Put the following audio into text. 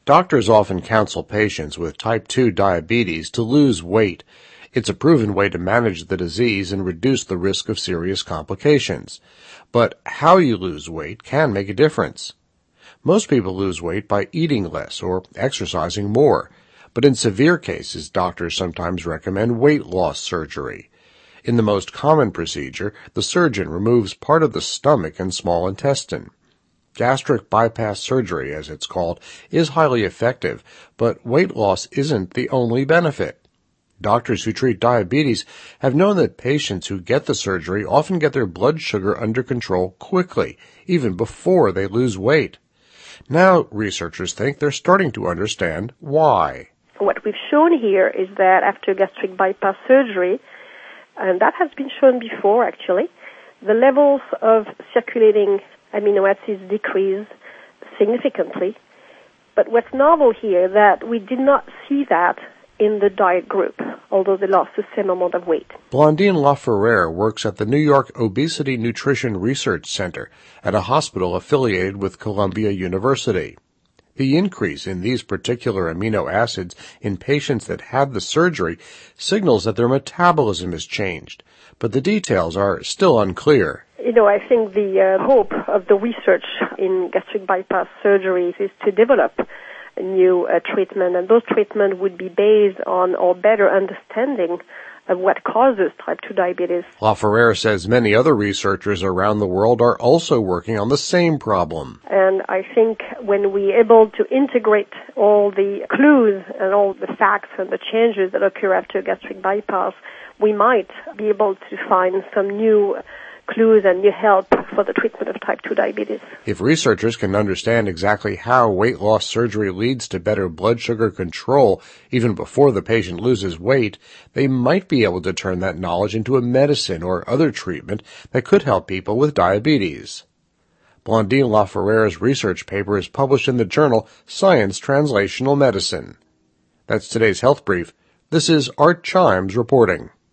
Doctors often counsel patients with type 2 diabetes to lose weight. It's a proven way to manage the disease and reduce the risk of serious complications. But how you lose weight can make a difference. Most people lose weight by eating less or exercising more. But in severe cases, doctors sometimes recommend weight loss surgery. In the most common procedure, the surgeon removes part of the stomach and small intestine. Gastric bypass surgery, as it's called, is highly effective, but weight loss isn't the only benefit. Doctors who treat diabetes have known that patients who get the surgery often get their blood sugar under control quickly, even before they lose weight. Now, researchers think they're starting to understand why. What we've shown here is that after gastric bypass surgery, and that has been shown before actually, the levels of circulating amino acids decrease significantly. But what's novel here that we did not see that in the diet group, although they lost the same amount of weight. Blondine LaFerrere works at the New York Obesity Nutrition Research Center at a hospital affiliated with Columbia University. The increase in these particular amino acids in patients that had the surgery signals that their metabolism has changed, but the details are still unclear. I think the hope of the research in gastric bypass surgeries is to develop a new treatment, and those treatments would be based on our better understanding of what causes type 2 diabetes. LaFerrere says many other researchers around the world are also working on the same problem. And I think when we're able to integrate all the clues and all the facts and the changes that occur after gastric bypass, we might be able to find some new clues and new help for the treatment of type 2 diabetes. If researchers can understand exactly how weight loss surgery leads to better blood sugar control even before the patient loses weight, they might be able to turn that knowledge into a medicine or other treatment that could help people with diabetes. Blondine LaFerrere's research paper is published in the journal Science Translational Medicine. That's today's Health Brief. This is Art Chimes reporting.